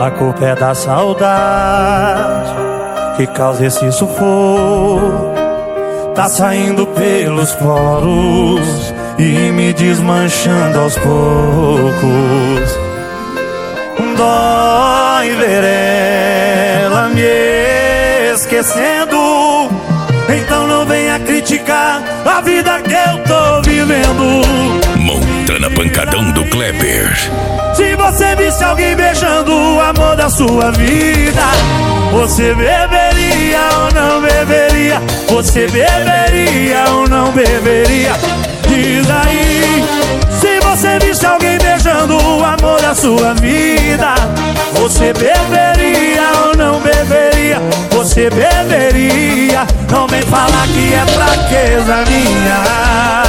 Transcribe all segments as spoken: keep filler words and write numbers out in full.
A culpa é da saudade que causa esse sufoco. Tá saindo pelos poros e me desmanchando aos poucos. Dói ver ela me esquecendo. Então não venha criticar a vida que eu tô vivendo. Montana Pancadão do Kleber. Se você visse alguém beijando o amor da sua vida, você beberia ou não beberia? Você beberia ou não beberia? Diz aí. Se você visse alguém beijando o amor da sua vida, você beberia ou não beberia? Você beberia? Não vem falar que é fraqueza minha.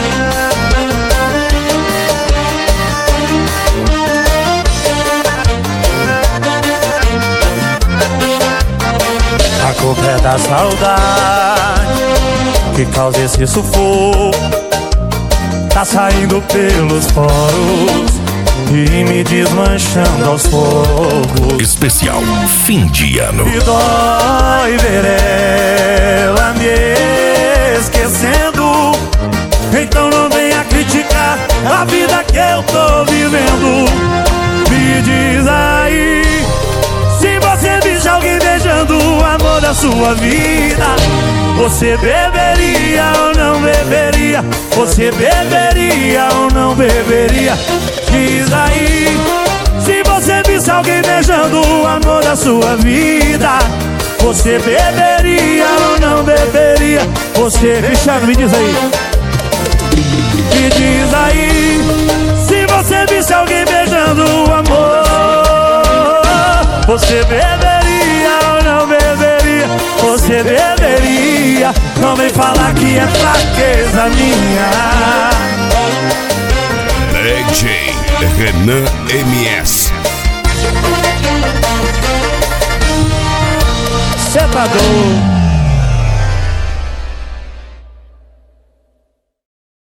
A culpa é da saudade que causa esse sufoco. Tá saindo pelos poros e me desmanchando aos poucos. Especial fim de ano. Me dói ver ela me esquecendo. Então não venha criticar a vida que eu tô vivendo. Me diz aí. Se você visse alguém beijando o amor da sua vida, você beberia ou não beberia? Você beberia ou não beberia? Diz aí. Se você visse alguém beijando o amor da sua vida, você beberia ou não beberia? Você... Cristiano, me diz aí. Me diz aí. Se você visse alguém beijando o amor, você beberia ou não beberia? Você beberia? Não vem falar que é fraqueza minha. D J Renan M S. Cê tá doido?